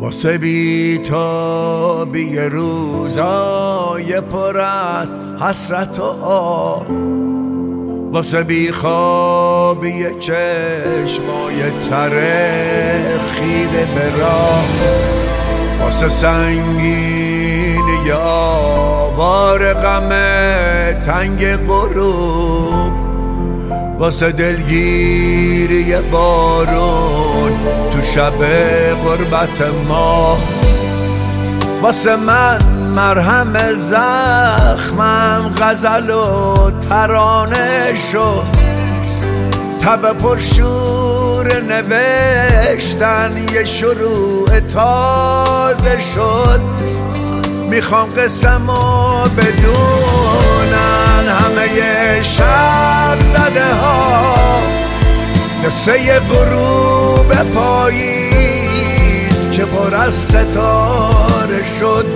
واسه بی‌تابی روزای پر از حسرت و آه، واسه بیخوابی چشمای تره خیره به راه، واسه سنگینی آوار غم تنگ غروب، واسه دلگیری بارون تو شب غربت ما، واسه من مرهم زخمم غزل و ترانه شد، تب پرشور نوشتن یه شروع تازه شد. میخوام قسمو بدونن همه شب زده ها، قصه غروب پاییز که پر از ستاره شد،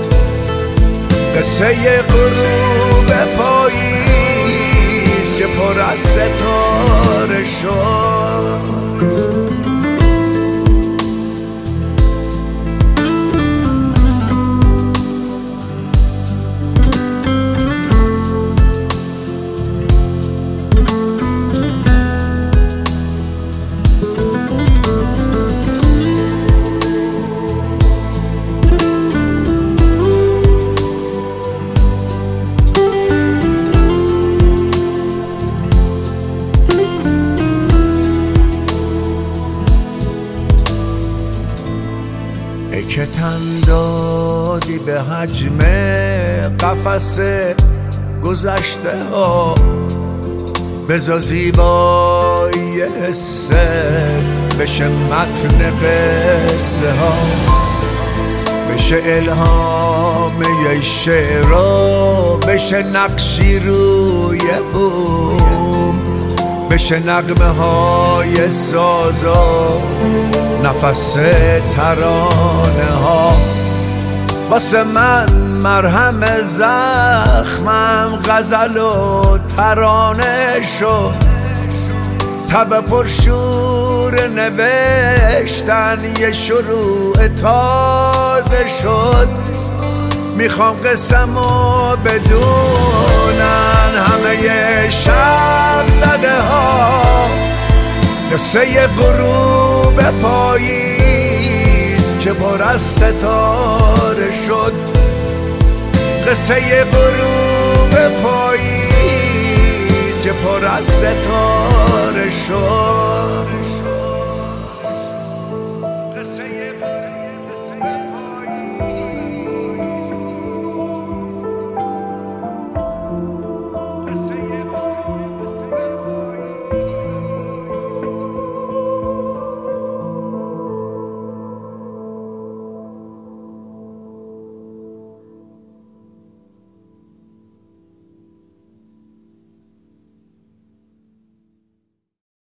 قصه غروب پاییز که پر از ستاره شد. ای که تن دادی به حجم قفس گذشته ها، بذار زیبایی حسه بشه متن قصه ها، بشه الهام یه شعرها، بشه نقشی روی بوم، بشه نغمه های سازا نفس ترانه ها. واسه من مرهم زخمم غزل و ترانه شد، تب پرشور نوشتن یه شروع تازه شد. میخوام قسمو بدونن همه شب زده ها، قصه غروب پاییز که پر از ستاره شد، قصه غروب پاییز که پر از ستاره شد.